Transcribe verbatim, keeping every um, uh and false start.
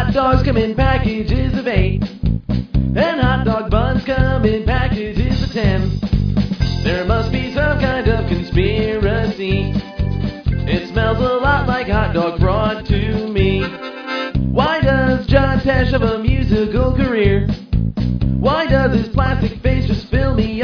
Hot dogs come in packages of eight, and hot dog buns come in packages of ten. There must be some kind of conspiracy. It smells a lot like hot dog fraud to me. Why does John Tesh have a musical career? Why does his plastic face just fill me